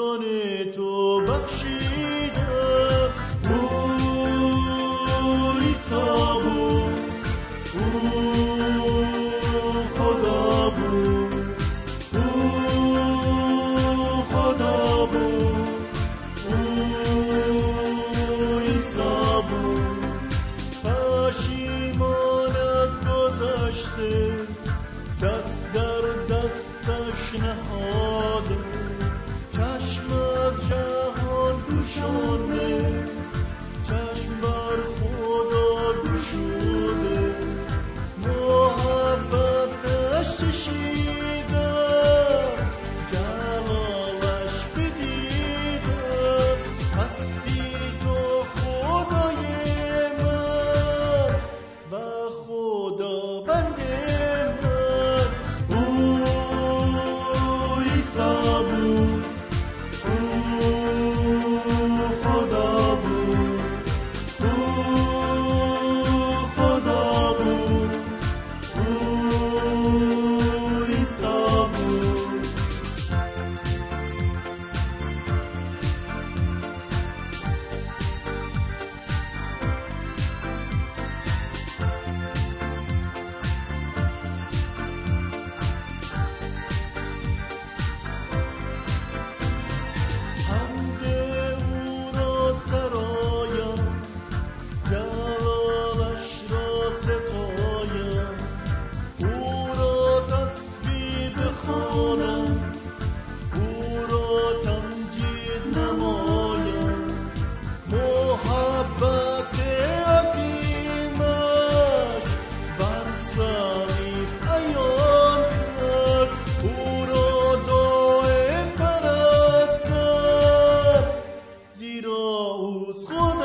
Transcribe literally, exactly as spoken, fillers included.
جان تو بخشیدم. او عیسی بود، او خدا بود، او خدا بود، او عیسی بود. پشیمان از گذشته دست در دستش نهاده، چشم از جهان پوشانده، چشم بر خدا گشوده، محبتش چشیدم، جلالش بدیدم. هستی تو خدای من و خدا بنده من. او عیسی بود، او خدا بود، او خدا بود، او عیسی بود. حمد او را سرایم، جلالش را ستایم، او را تسبیح بخوانم، او را تمجید نمایم. محبت عظیمش بر صلیب عیان کرد، او را دائم پرستم، زیرا اوست خدا.